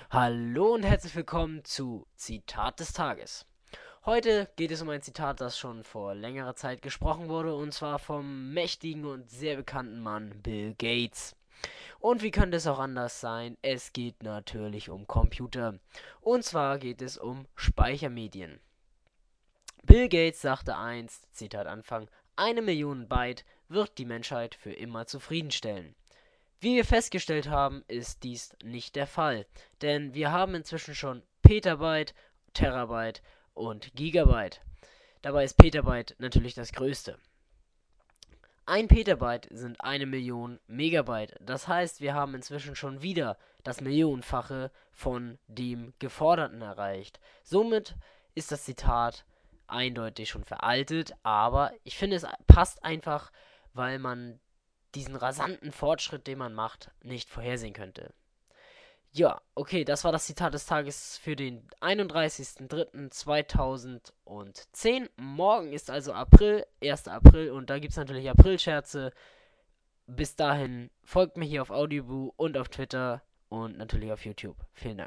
Hallo und herzlich willkommen zu Zitat des Tages. Heute geht es um ein Zitat, das schon vor längerer Zeit gesprochen wurde, und zwar vom mächtigen und sehr bekannten Mann Bill Gates. Und wie könnte es auch anders sein? Es geht natürlich um Computer. Und zwar geht es um Speichermedien. Bill Gates sagte einst, Zitat Anfang, 1 Million Byte wird die Menschheit für immer zufriedenstellen. Wie wir festgestellt haben, ist dies nicht der Fall, denn wir haben inzwischen schon Petabyte, Terabyte und Gigabyte. Dabei ist Petabyte natürlich das größte. 1 Petabyte sind 1 Million Megabyte. Das heißt, wir haben inzwischen schon wieder das Millionenfache von dem Geforderten erreicht. Somit ist das Zitat eindeutig schon veraltet, aber ich finde, es passt einfach, weil man diesen rasanten Fortschritt, den man macht, nicht vorhersehen könnte. Ja, okay, das war das Zitat des Tages für den 31.03.2010. Morgen ist also April, 1. April, und da gibt es natürlich Aprilscherze. Bis dahin folgt mir hier auf Audioboo und auf Twitter und natürlich auf YouTube. Vielen Dank.